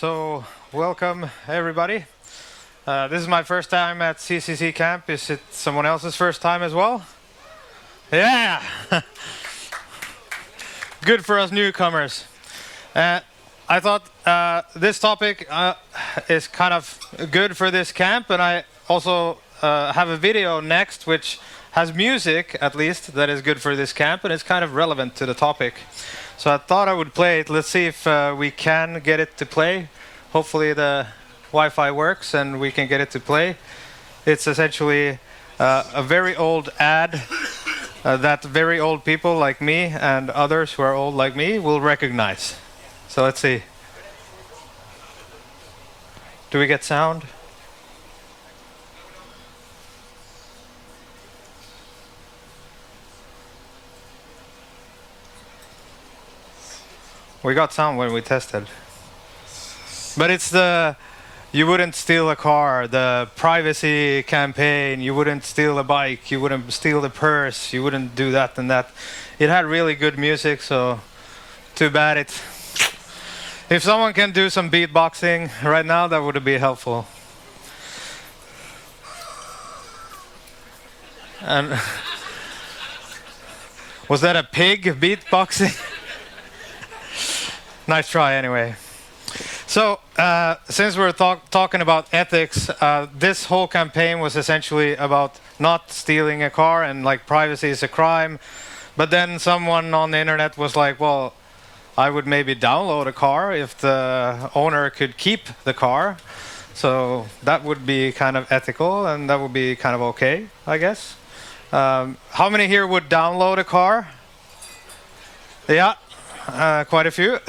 So, welcome everybody. This is my first time at CCC Camp. Is it someone else's first time as well? Yeah! Good for us newcomers. I thought this topic is kind of good for this camp, and I also have a video next which has music, at least, that is good for this camp, and it's kind of relevant to the topic. So I thought I would play it. Let's see if we can get it to play. Hopefully the Wi-Fi works and we can get it to play. It's essentially a very old ad that very old people like me and others who are old like me will recognize. So let's see. Do we get sound? We got sound when we tested. But it's the you wouldn't steal a car, the privacy campaign, you wouldn't steal a bike, you wouldn't steal the purse, you wouldn't do that and that. It had really good music, so too bad it. If someone can do some beatboxing right now, that would be helpful. And was that a pig beatboxing? Nice try anyway. So, since we're talking about ethics, this whole campaign was essentially about not stealing a car and like privacy is a crime. But then someone on the internet was like, well, I would maybe download a car if the owner could keep the car. So that would be kind of ethical and that would be kind of okay, I guess. How many here would download a car? Yeah, quite a few.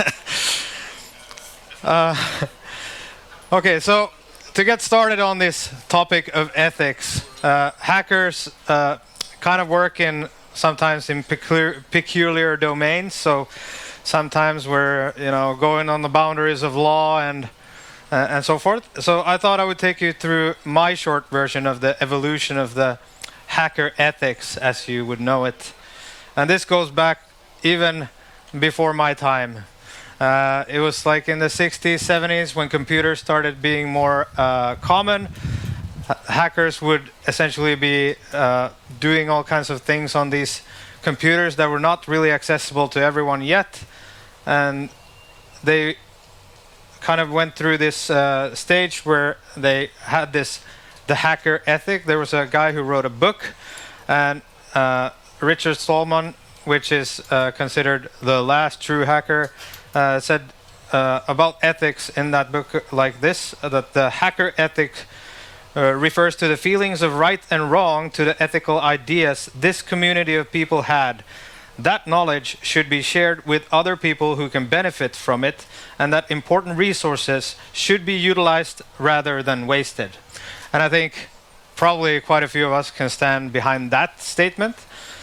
Okay, so to get started on this topic of ethics, hackers kind of work in sometimes in peculiar domains. So sometimes we're going on the boundaries of law and so forth. So I thought I would take you through my short version of the evolution of the hacker ethics, as you would know it, and this goes back even before my time. It was like in the 60s, 70s when computers started being more common. Hackers would essentially be doing all kinds of things on these computers that were not really accessible to everyone yet. And they kind of went through this stage where they had the hacker ethic. There was a guy who wrote a book, and Richard Stallman, which is considered the last true hacker, said about ethics in that book like this, that the hacker ethic refers to the feelings of right and wrong, to the ethical ideas this community of people had. That knowledge should be shared with other people who can benefit from it, and that important resources should be utilized rather than wasted. And I think probably quite a few of us can stand behind that statement.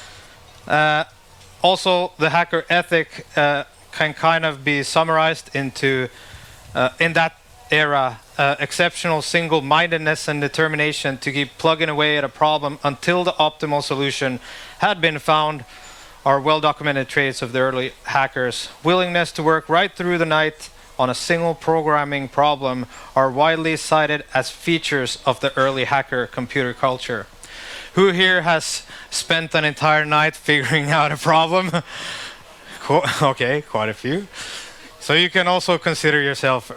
Also, the hacker ethic can kind of be summarized into, in that era, exceptional single-mindedness and determination to keep plugging away at a problem until the optimal solution had been found are well-documented traits of the early hackers. Willingness to work right through the night on a single programming problem are widely cited as features of the early hacker computer culture. Who here has spent an entire night figuring out a problem? Okay, quite a few. So you can also consider yourself,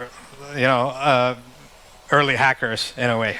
early hackers in a way.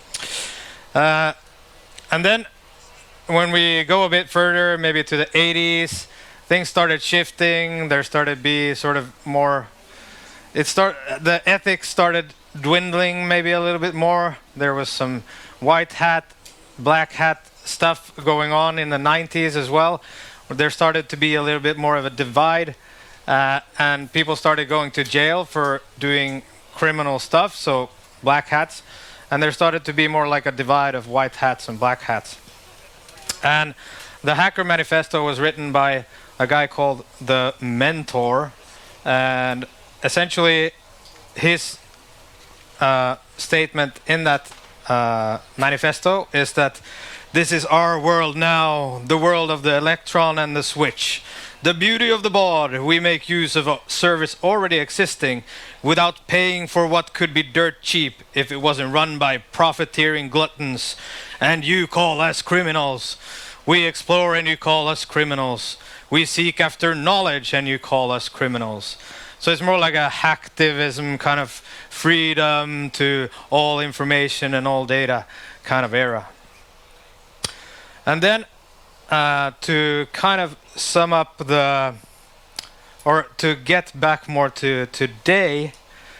And then when we go a bit further, maybe to the 80s, things started shifting. There started to be sort of more. The ethics started dwindling maybe a little bit more. There was some white hat, black hat stuff going on in the 90s as well. There started to be a little bit more of a divide, and people started going to jail for doing criminal stuff, so black hats, and there started to be more like a divide of white hats and black hats. And the Hacker Manifesto was written by a guy called the Mentor, and essentially his statement in that manifesto is that This is our world now, the world of the electron and the switch. The beauty of the baud, we make use of a service already existing without paying for what could be dirt cheap if it wasn't run by profiteering gluttons. And you call us criminals. We explore and you call us criminals. We seek after knowledge and you call us criminals. So it's more like a hacktivism, kind of freedom to all information and all data kind of era. And then to kind of sum up or to get back more to today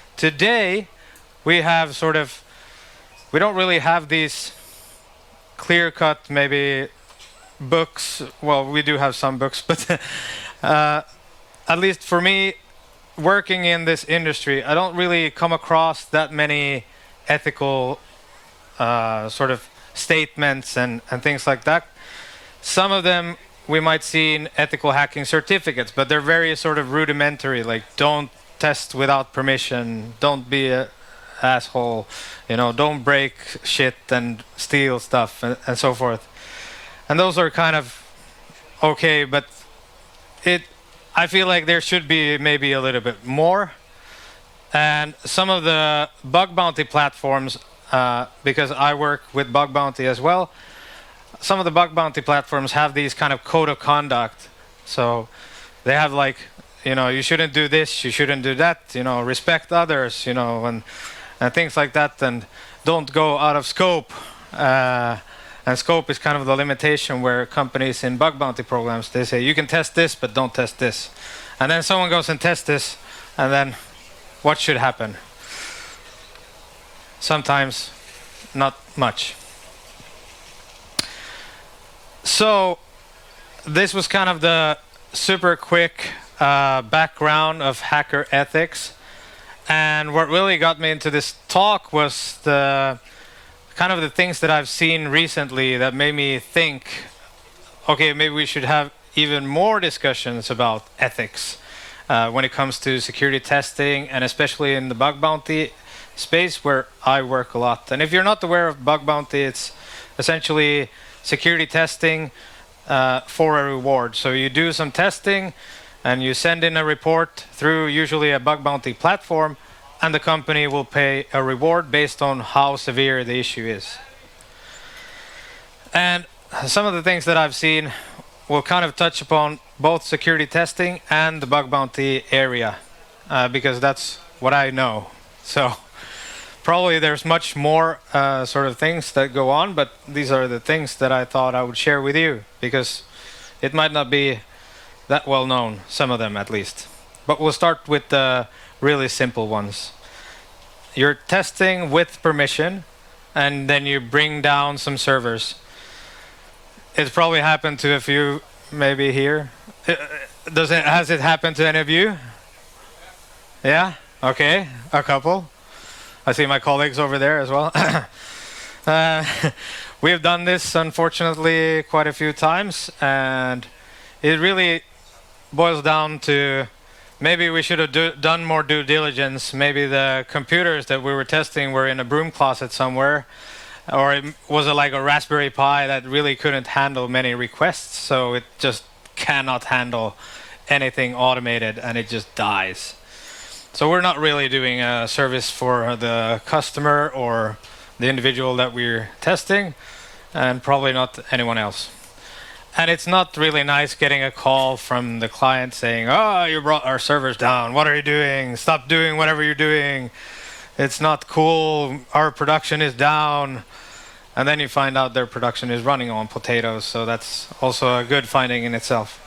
we have we don't really have these clear-cut maybe books. Well, we do have some books, but at least for me, working in this industry, I don't really come across that many ethical statements and things like that. Some of them we might see in ethical hacking certificates, but they're very rudimentary, like don't test without permission, don't be an asshole, don't break shit and steal stuff and so forth. And those are kind of okay, but I feel like there should be maybe a little bit more. And some of the bug bounty platforms, because I work with bug bounty as well, some of the bug bounty platforms have these kind of code of conduct. So they have you shouldn't do this, you shouldn't do that, respect others, and things like that, and don't go out of scope. And scope is kind of the limitation where companies in bug bounty programs, they say you can test this, but don't test this. And then someone goes and tests this, and then what should happen? Sometimes not much. So this was kind of the super quick background of hacker ethics. And what really got me into this talk was the things that I've seen recently that made me think, okay, maybe we should have even more discussions about ethics when it comes to security testing, and especially in the bug bounty space where I work a lot. And if you're not aware of bug bounty, it's essentially security testing for a reward. So you do some testing and you send in a report through usually a bug bounty platform, and the company will pay a reward based on how severe the issue is. And some of the things that I've seen will kind of touch upon both security testing and the bug bounty area, because that's what I know. So probably there's much more things that go on, but these are the things that I thought I would share with you, because it might not be that well known, some of them at least. But we'll start with the really simple ones. You're testing with permission, and then you bring down some servers. It's probably happened to a few maybe here. Has it happened to any of you? Yeah? Okay, a couple. I see my colleagues over there as well. We've done this, unfortunately, quite a few times, and it really boils down to maybe we should have done more due diligence. Maybe the computers that we were testing were in a broom closet somewhere, or it was like a Raspberry Pi that really couldn't handle many requests, so it just cannot handle anything automated and it just dies. So we're not really doing a service for the customer or the individual that we're testing, and probably not anyone else. And it's not really nice getting a call from the client saying, "Oh, you brought our servers down. What are you doing? Stop doing whatever you're doing. It's not cool. Our production is down." And then you find out their production is running on potatoes. So that's also a good finding in itself.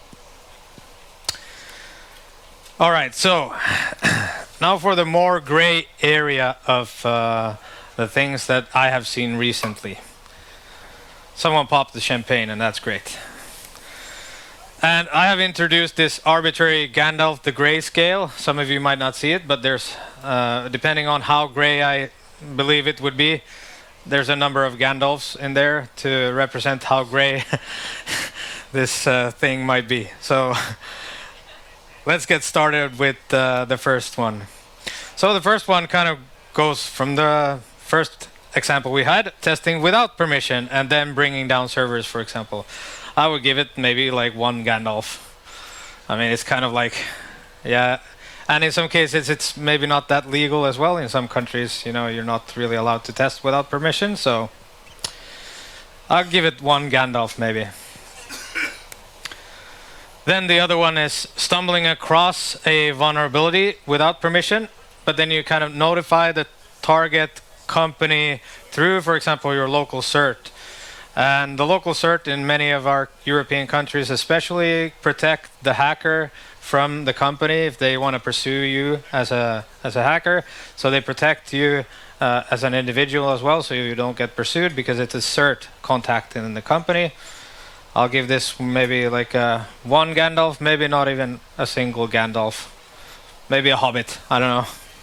All right, so now for the more gray area of the things that I have seen recently. Someone popped the champagne, and that's great. And I have introduced this arbitrary Gandalf the Grayscale. Some of you might not see it, but there's, depending on how gray I believe it would be, there's a number of Gandalfs in there to represent how gray this thing might be. So let's get started with the first one. So the first one kind of goes from the first example we had, testing without permission and then bringing down servers, for example. I would give it maybe like 1 Gandalf. I mean, it's kind of like, yeah. And in some cases, it's maybe not that legal as well. In some countries, you're not really allowed to test without permission. So I'll give it 1 Gandalf maybe. Then the other one is stumbling across a vulnerability without permission, but then you kind of notify the target company through, for example, your local CERT. And the local CERT in many of our European countries especially protect the hacker from the company if they want to pursue you as a hacker. So they protect you as an individual as well, so you don't get pursued because it's a CERT contacting the company. I'll give this maybe like 1 Gandalf, maybe not even a single Gandalf. Maybe a Hobbit, I don't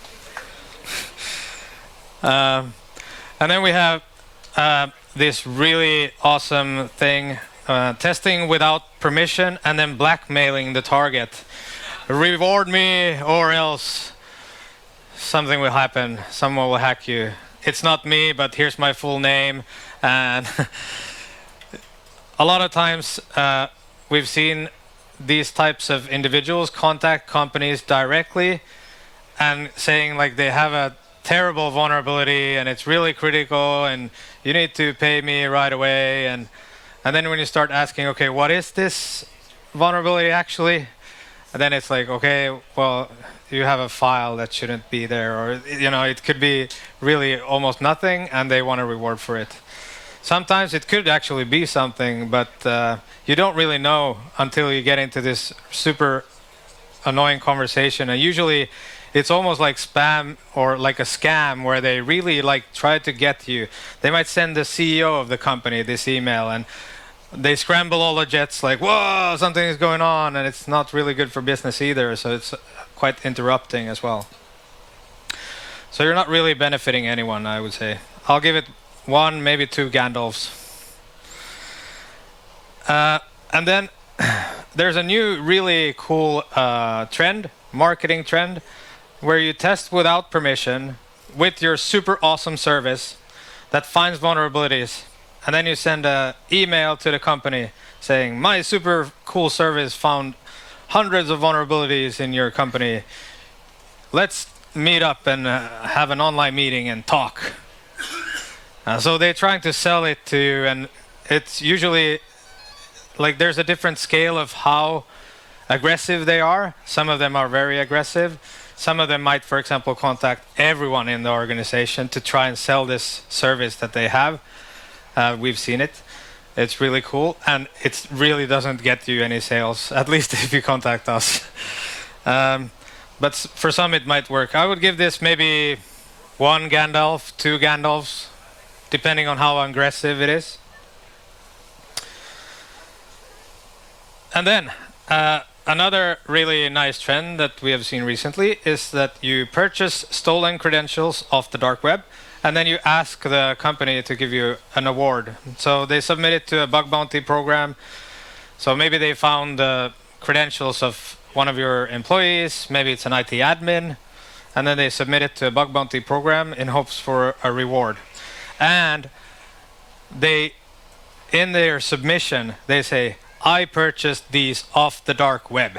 know. And then we have this really awesome thing, testing without permission and then blackmailing the target. Reward me or else something will happen, someone will hack you. It's not me, but here's my full name. And a lot of times we've seen these types of individuals contact companies directly and saying like they have a terrible vulnerability and it's really critical and you need to pay me right away. And then when you start asking, okay, what is this vulnerability actually? And then it's like, okay, well, you have a file that shouldn't be there, or it could be really almost nothing and they want a reward for it. Sometimes it could actually be something, but you don't really know until you get into this super annoying conversation. And usually it's almost like spam or like a scam where they really like try to get you. They might send the CEO of the company this email and they scramble all the jets like, whoa, something is going on, and it's not really good for business either. So it's quite interrupting as well. So you're not really benefiting anyone, I would say. I'll give it 1, maybe 2 Gandalfs. And then there's a new really cool marketing trend, where you test without permission with your super awesome service that finds vulnerabilities. And then you send an email to the company saying, my super cool service found hundreds of vulnerabilities in your company. Let's meet up and have an online meeting and talk. So they're trying to sell it to you, and it's usually like there's a different scale of how aggressive they are. Some of them are very aggressive. Some of them might, for example, contact everyone in the organization to try and sell this service that they have. We've seen it. It's really cool, and it really doesn't get you any sales, at least if you contact us. But for some it might work. I would give this maybe 1 Gandalf, 2 Gandalfs, depending on how aggressive it is. And then another really nice trend that we have seen recently is that you purchase stolen credentials off the dark web, and then you ask the company to give you an award. So they submit it to a bug bounty program. So maybe they found the credentials of one of your employees, maybe it's an IT admin, and then they submit it to a bug bounty program in hopes for a reward. And they, in their submission, they say, I purchased these off the dark web.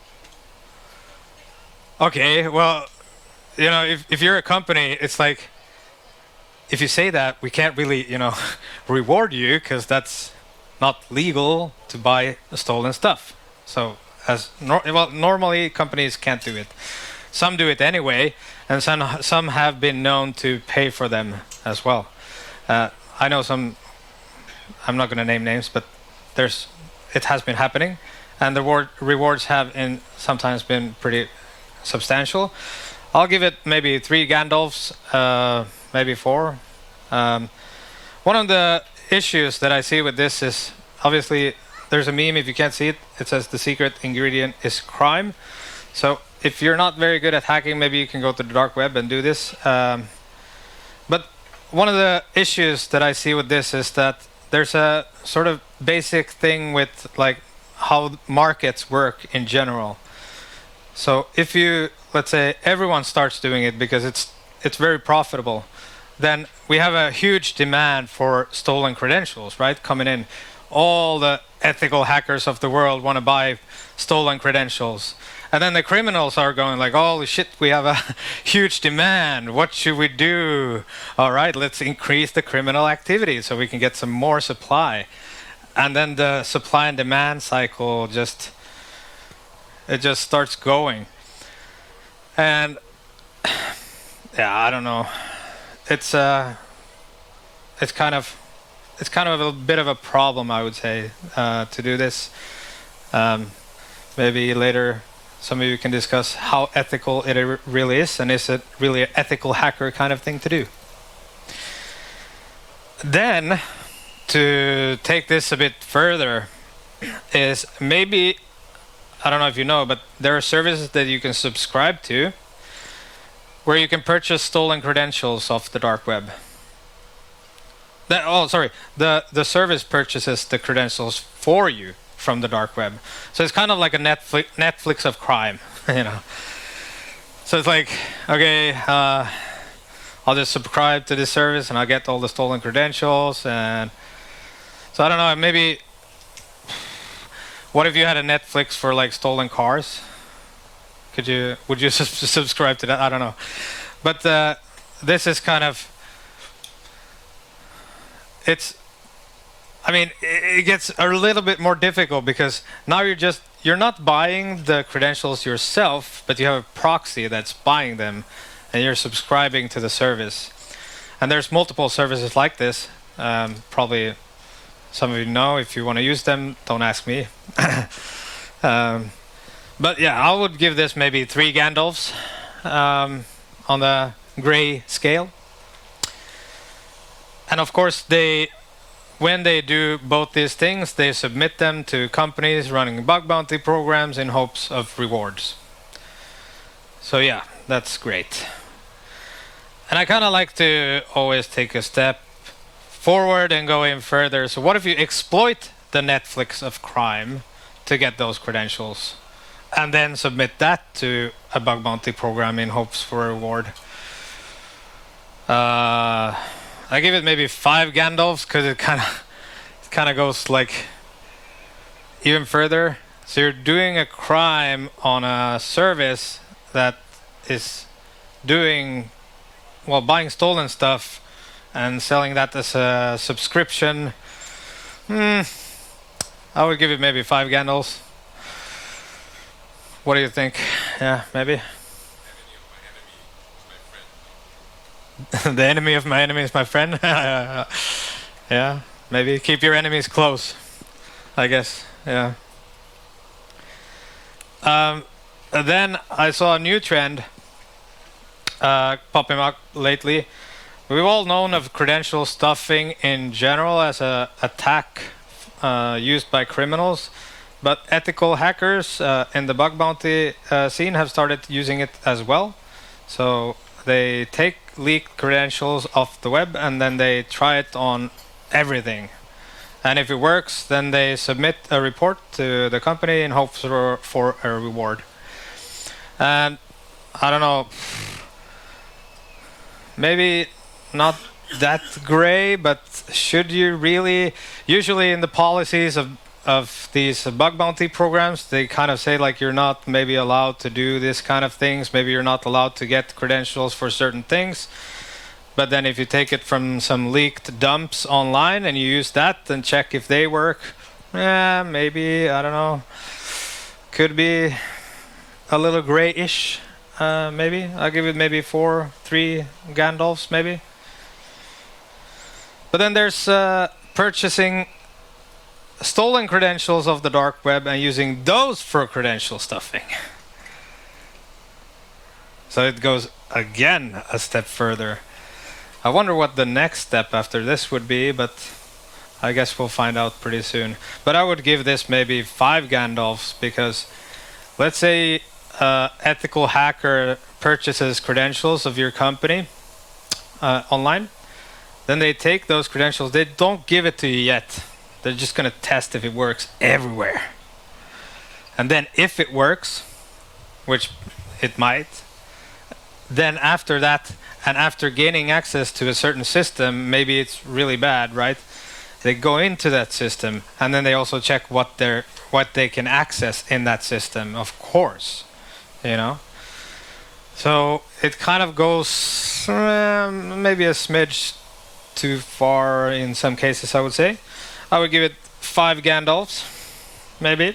Okay, well, if you're a company, it's like, if you say that, we can't really, reward you because that's not legal to buy stolen stuff. So normally companies can't do it. Some do it anyway, and some have been known to pay for them as well. I know some, I'm not going to name names, but it has been happening, and the rewards have sometimes been pretty substantial. I'll give it maybe 3 Gandalfs, maybe 4. One of the issues that I see with this is, obviously, there's a meme, if you can't see it, it says the secret ingredient is crime. So if you're not very good at hacking, maybe you can go to the dark web and do this. But one of the issues that I see with this is that there's a sort of basic thing with like how markets work in general. So if you, let's say, everyone starts doing it because it's very profitable, then we have a huge demand for stolen credentials, right? Coming in. All the ethical hackers of the world want to buy stolen credentials. And then the criminals are going like, holy shit, we have a huge demand. What should we do? All right, let's increase the criminal activity so we can get some more supply. And then the supply and demand cycle just starts going. And yeah, I don't know. It's kind of a bit of a problem, I would say, to do this. Maybe later some of you can discuss how ethical it really is, and is it really an ethical hacker kind of thing to do. Then, to take this a bit further, is maybe, I don't know if you know, but there are services that you can subscribe to where you can purchase stolen credentials off the dark web. The service purchases the credentials for you from the dark web. So it's kind of like a Netflix of crime, you know. So it's like, okay, I'll just subscribe to this service and I'll get all the stolen credentials. And so I don't know, maybe, what if you had a Netflix for like stolen cars? Would you subscribe to that? I don't know. But this is kind of, it gets a little bit more difficult because now you're not buying the credentials yourself, but you have a proxy that's buying them and you're subscribing to the service. And there's multiple services like this. Probably some of you know. If you want to use them, don't ask me. But yeah, I would give this maybe 3 Gandalfs on the gray scale. And of course, when they do both these things, they submit them to companies running bug bounty programs in hopes of rewards. So yeah, that's great. And I kind of like to always take a step forward and go in further. So what if you exploit the Netflix of crime to get those credentials and then submit that to a bug bounty program in hopes for a reward? I give it maybe 5 Gandalfs because it kind of goes like even further. So you're doing a crime on a service that is buying stolen stuff and selling that as a subscription. I would give it maybe 5 Gandalfs. What do you think? Yeah, maybe. The enemy of my enemy is my friend. Yeah, maybe keep your enemies close, I guess. Yeah. Then I saw a new trend popping up lately. We've all known of credential stuffing in general as an attack used by criminals, but ethical hackers in the bug bounty scene have started using it as well. So they take leaked credentials off the web and then they try it on everything. And if it works, then they submit a report to the company in hopes for a reward. And I don't know, maybe not that gray, but should you really? Usually in the policies of these bug bounty programs, they kind of say like you're not maybe allowed to do this kind of things. Maybe you're not allowed to get credentials for certain things. But then if you take it from some leaked dumps online and you use that and check if they work, maybe, I don't know, could be a little gray-ish. Maybe I'll give it maybe 3 Gandalfs maybe. But then there's purchasing stolen credentials of the dark web and using those for credential stuffing. So it goes again a step further. I wonder what the next step after this would be, but I guess we'll find out pretty soon. But I would give this maybe 5 Gandalfs because let's say ethical hacker purchases credentials of your company online. Then they take those credentials. They don't give it to you yet. They're just going to test if it works everywhere. And then if it works, which it might, then after that, and after gaining access to a certain system, maybe it's really bad, right? They go into that system, and then they also check what they can access in that system, of course, you know. So it kind of goes maybe a smidge too far in some cases, I would say. I would give it 5 Gandalfs, maybe.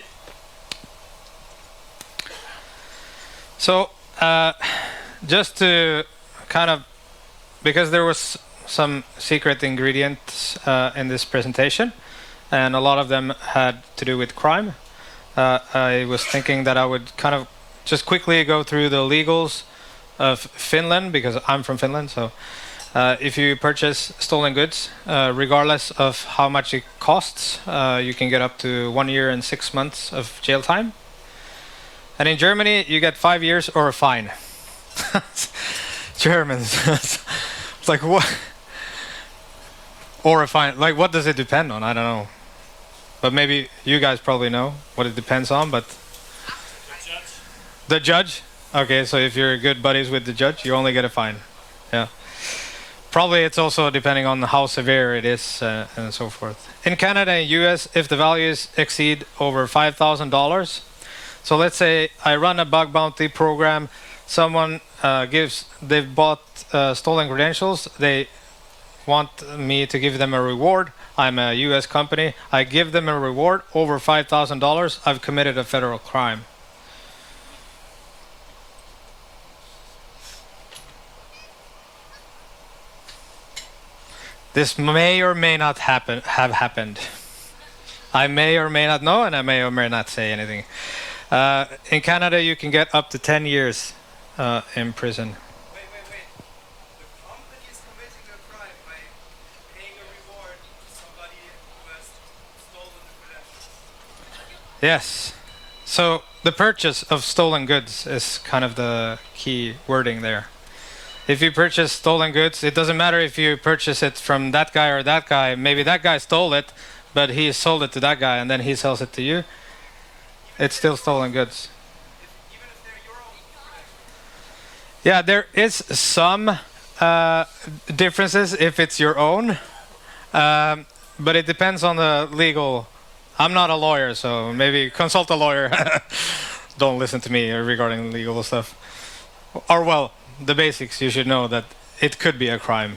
So just to kind of, because there was some secret ingredients in this presentation, and a lot of them had to do with crime, I was thinking that I would kind of just quickly go through the legals of Finland, because I'm from Finland. So if you purchase stolen goods, regardless of how much it costs, you can get up to 1 year and 6 months of jail time. And in Germany, you get 5 years or a fine. Germans. It's like, what? Or a fine. Like, what does it depend on? I don't know. But maybe you guys probably know what it depends on, but... The judge. The judge? Okay, so if you're good buddies with the judge, you only get a fine. Yeah. Probably it's also depending on how severe it is and so forth. In Canada and US, if the values exceed over $5,000, so let's say I run a bug bounty program, someone they've bought stolen credentials, they want me to give them a reward. I'm a US company, I give them a reward over $5,000, I've committed a federal crime. This may or may not have happened. I may or may not know, and I may or may not say anything. In Canada, you can get up to 10 years in prison. Wait. The company is committing a crime by paying a reward to somebody who has stolen the credentials. Yes. So the purchase of stolen goods is kind of the key wording there. If you purchase stolen goods, it doesn't matter if you purchase it from that guy or that guy. Maybe that guy stole it, but he sold it to that guy and then he sells it to you. It's still stolen goods. Even if they're your own credentials. Yeah, there is some differences if it's your own, but it depends on the legal. I'm not a lawyer, so maybe consult a lawyer. Don't listen to me regarding legal stuff. Or well, the basics, you should know that it could be a crime.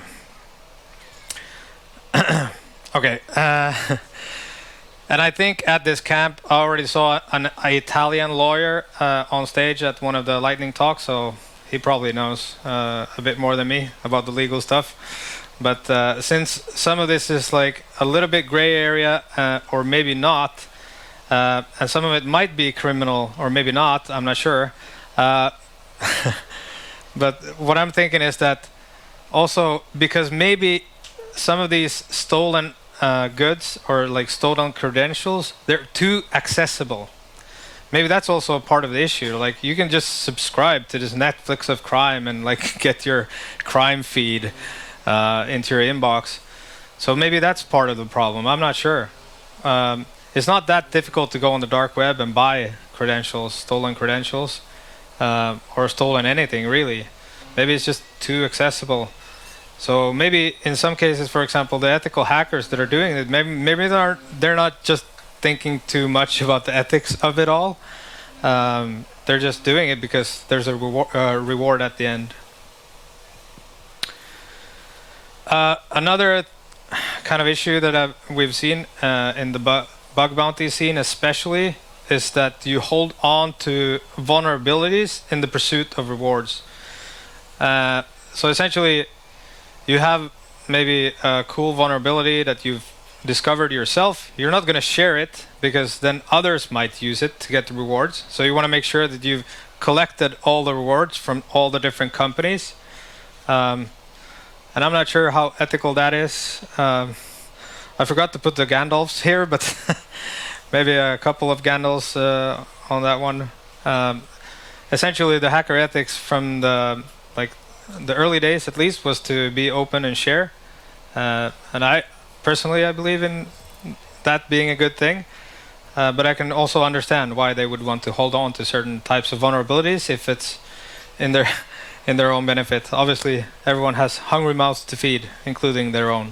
Okay. And I think at this camp, I already saw an Italian lawyer on stage at one of the lightning talks, so he probably knows a bit more than me about the legal stuff. But since some of this is like a little bit gray area, or maybe not, and some of it might be criminal, or maybe not, I'm not sure. But what I'm thinking is that also because maybe some of these stolen goods or like stolen credentials, they're too accessible. Maybe that's also a part of the issue. Like you can just subscribe to this Netflix of crime and like get your crime feed into your inbox. So maybe that's part of the problem. I'm not sure. It's not that difficult to go on the dark web and buy credentials, stolen credentials. Or stolen anything really. Maybe it's just too accessible. So maybe in some cases, for example, the ethical hackers that are doing it, maybe they're not just thinking too much about the ethics of it all. They're just doing it because there's a reward at the end. Another kind of issue that we've seen in the bug bounty scene especially is that you hold on to vulnerabilities in the pursuit of rewards. So essentially, you have maybe a cool vulnerability that you've discovered yourself. You're not going to share it because then others might use it to get the rewards. So you want to make sure that you've collected all the rewards from all the different companies. And I'm not sure how ethical that is. I forgot to put the Gandalfs here, but maybe a couple of Gandalfs on that one. Essentially, the hacker ethics from the early days, at least, was to be open and share. And I believe in that being a good thing. But I can also understand why they would want to hold on to certain types of vulnerabilities if it's in in their own benefit. Obviously, everyone has hungry mouths to feed, including their own.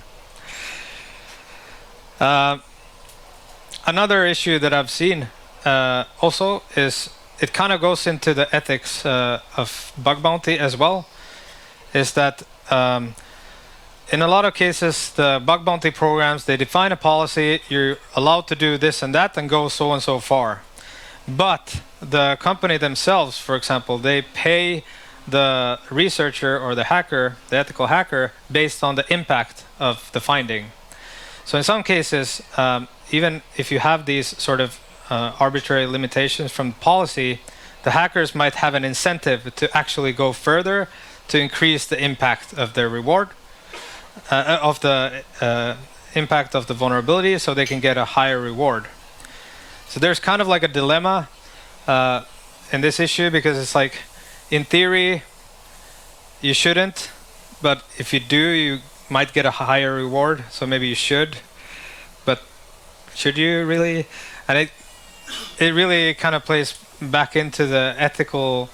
Another issue that I've seen also is it kind of goes into the ethics of bug bounty as well, is that in a lot of cases, the bug bounty programs, they define a policy, you're allowed to do this and that and go so and so far. But the company themselves, for example, they pay the researcher or the hacker, the ethical hacker, based on the impact of the finding. So in some cases, even if you have these sort of arbitrary limitations from policy, the hackers might have an incentive to actually go further to increase the impact of their reward, of the impact of the vulnerability, so they can get a higher reward. So there's kind of like a dilemma in this issue, because it's like, in theory, you shouldn't, but if you do, you might get a higher reward, so maybe you should, but should you really? And it really kind of plays back into the ethical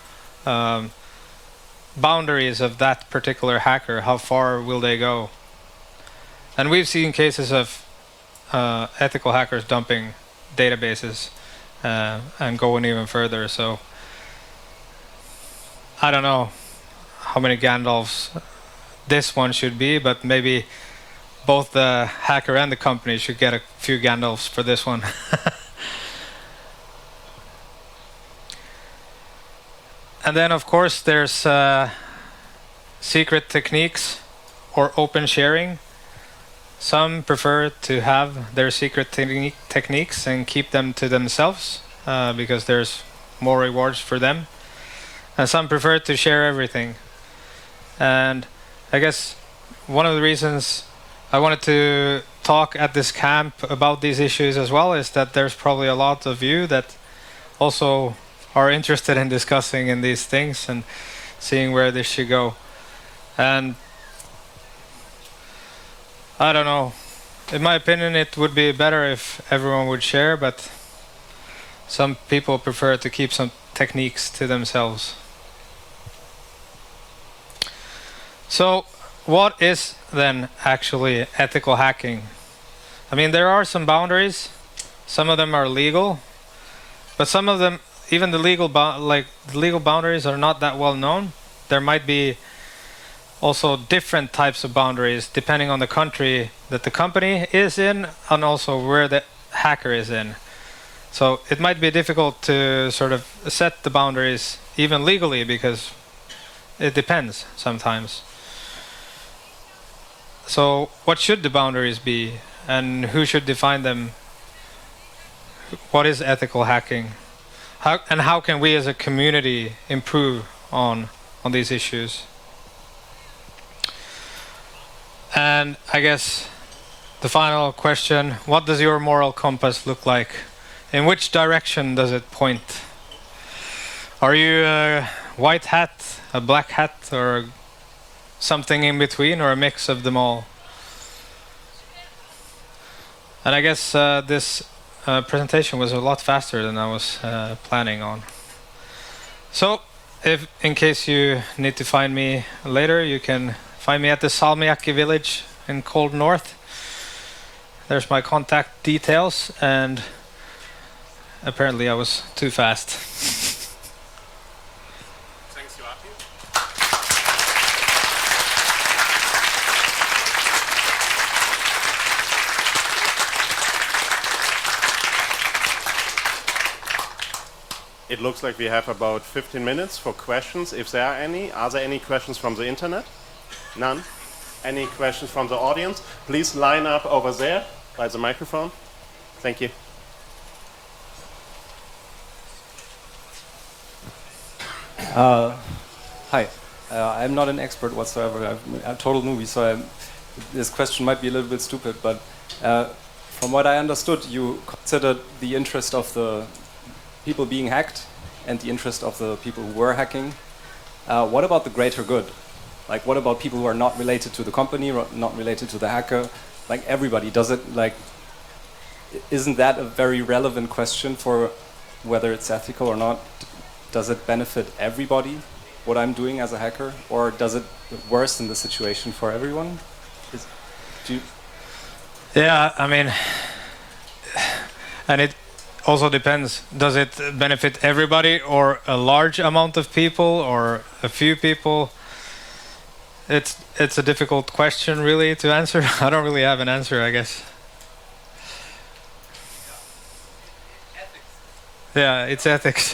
boundaries of that particular hacker. How far will they go? And we've seen cases of ethical hackers dumping databases and going even further. So I don't know how many Gandalfs this one should be, but maybe both the hacker and the company should get a few Gandalfs for this one. And then, of course, there's secret techniques or open sharing. Some prefer to have their secret techniques and keep them to themselves because there's more rewards for them. And some prefer to share everything. And I guess one of the reasons I wanted to talk at this camp about these issues as well is that there's probably a lot of you that also are interested in discussing in these things and seeing where this should go. And I don't know, in my opinion it would be better if everyone would share, but some people prefer to keep some techniques to themselves. So what is then actually ethical hacking? I mean, there are some boundaries. Some of them are legal, but some of them, even the legal boundaries are not that well known. There might be also different types of boundaries depending on the country that the company is in and also where the hacker is in. So it might be difficult to sort of set the boundaries even legally, because it depends sometimes. So what should the boundaries be, and who should define them? What is ethical hacking? How can we as a community improve on these issues? And I guess the final question, what does your moral compass look like? In which direction does it point? Are you a white hat, a black hat, or something in between, or a mix of them all? And I guess this presentation was a lot faster than I was planning on. So, if in case you need to find me later, you can find me at the Salmiakki village in Cold North. There's my contact details, and apparently I was too fast. Thanks, Joachim. It looks like we have about 15 minutes for questions, if there are any. Are there any questions from the internet? None? Any questions from the audience? Please line up over there by the microphone. Thank you. Hi, I'm not an expert whatsoever. I'm a total newbie, so this question might be a little bit stupid, but from what I understood, you considered the interest of the people being hacked and the interest of the people who were hacking. What about the greater good? Like, what about people who are not related to the company, not related to the hacker? Like, everybody, does it, like, isn't that a very relevant question for whether it's ethical or not? Does it benefit everybody? what I'm doing as a hacker, or does it worsen the situation for everyone? Yeah, I mean, and it also depends. Does it benefit everybody, or a large amount of people, or a few people? It's a difficult question, really, to answer. I don't really have an answer, I guess. Yeah, it's ethics.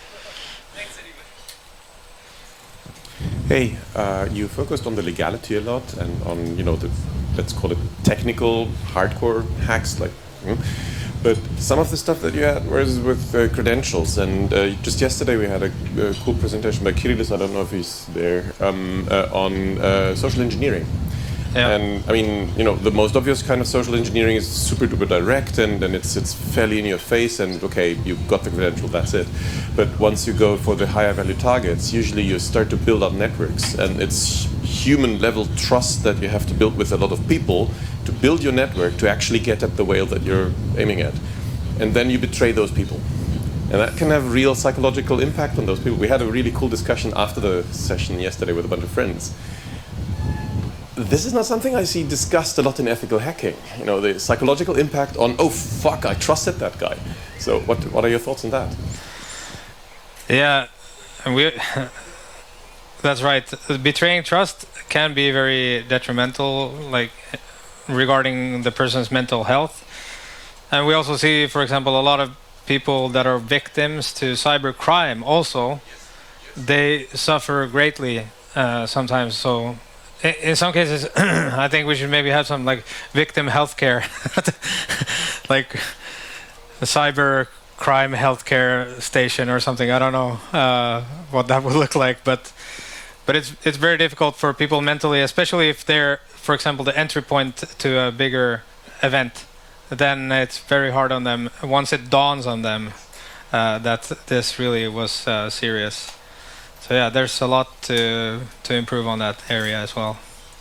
Hey, you focused on the legality a lot and on, the, let's call it technical, hardcore hacks, but some of the stuff that you had was with credentials. And just yesterday we had a cool presentation by Kyrillis, I don't know if he's there, on social engineering. Yeah. And I mean, the most obvious kind of social engineering is super duper direct, and it's fairly in your face, and okay, you got the credential, that's it. But once you go for the higher value targets, usually you start to build up networks, and it's human level trust that you have to build with a lot of people to build your network to actually get at the whale that you're aiming at. And then you betray those people. And that can have real psychological impact on those people. We had a really cool discussion after the session yesterday with a bunch of friends. This is not something I see discussed a lot in ethical hacking. The psychological impact on, oh fuck, I trusted that guy. So what are your thoughts on that? Yeah, and that's right. Betraying trust can be very detrimental, like regarding the person's mental health. And we also see, for example, a lot of people that are victims to cybercrime also, they suffer greatly sometimes. So in some cases, I think we should maybe have some like victim healthcare, like a cyber crime healthcare station or something. I don't know what that would look like, but it's very difficult for people mentally, especially if they're, for example, the entry point to a bigger event. Then it's very hard on them once it dawns on them that this really was serious. So yeah, there's a lot to improve on that area as well.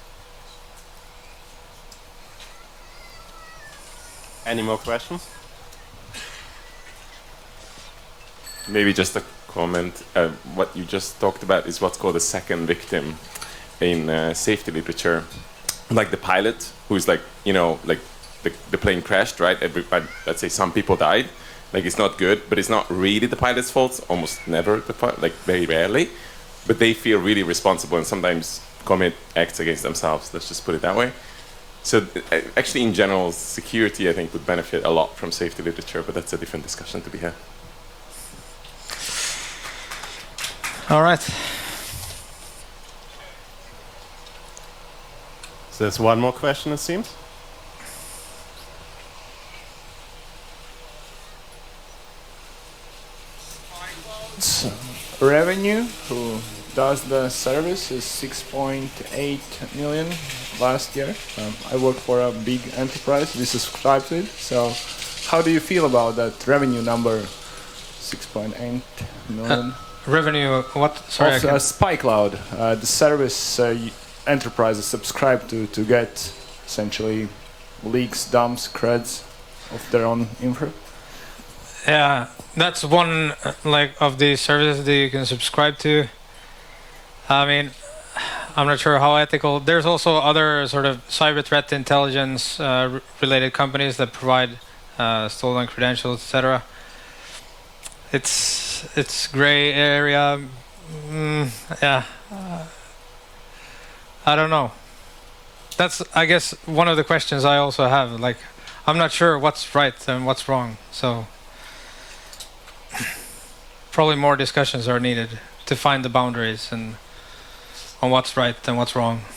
Any more questions? Maybe just a comment. What you just talked about is what's called a second victim in safety literature. Like the pilot, who's like, the plane crashed, right? Let's say some people died. Like it's not good, but it's not really the pilot's fault. It's almost never very rarely. But they feel really responsible and sometimes commit acts against themselves. Let's just put it that way. So actually, in general, security, I think, would benefit a lot from safety literature, but that's a different discussion to be had. All right. So there's one more question, it seems. Revenue, who does the service, is 6.8 million last year. I work for a big enterprise. We subscribe to it. So how do you feel about that revenue number, 6.8 million? Revenue, what? Sorry, of SpyCloud, the service enterprises subscribe to get essentially leaks, dumps, creds of their own info. Yeah, that's one of the services that you can subscribe to. I mean, I'm not sure how ethical. There's also other sort of cyber threat intelligence related companies that provide stolen credentials, etc. It's gray area. Yeah, I don't know. That's, I guess, one of the questions I also have. Like, I'm not sure what's right and what's wrong. So probably more discussions are needed to find the boundaries and on what's right and what's wrong.